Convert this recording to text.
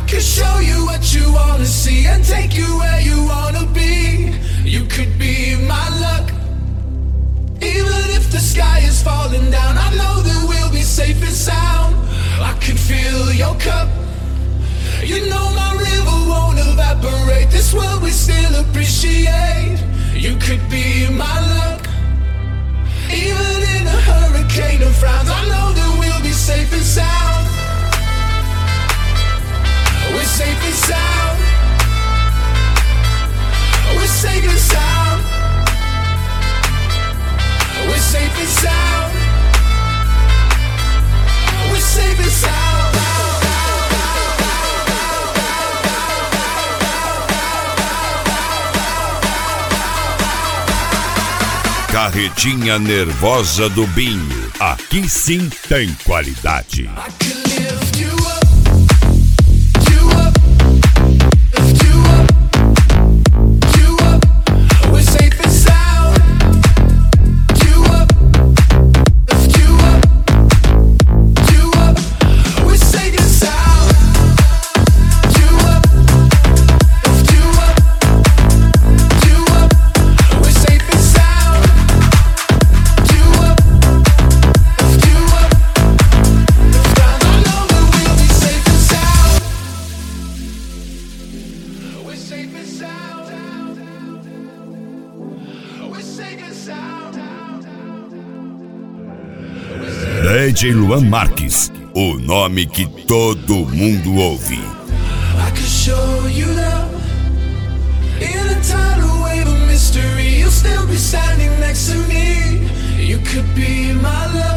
could show you what you wanna see and take you where you wanna be. You could be my luck. Even if the sky is falling down, I know that we'll be safe and sound. I can fill your cup. You know my river won't evaporate. This world we still appreciate. You could be my luck. Even in a hurricane of frowns, I know that we'll be safe and sound. We're safe and sound. We're safe and sound. We're safe and sound. We're safe and sound. Carretinha nervosa do Binho. Aqui sim tem qualidade. DJ Luan Marques, o nome que todo mundo ouve. I could show you love in a tidal wave of mystery. You'll still be standing next to me. You could be my love.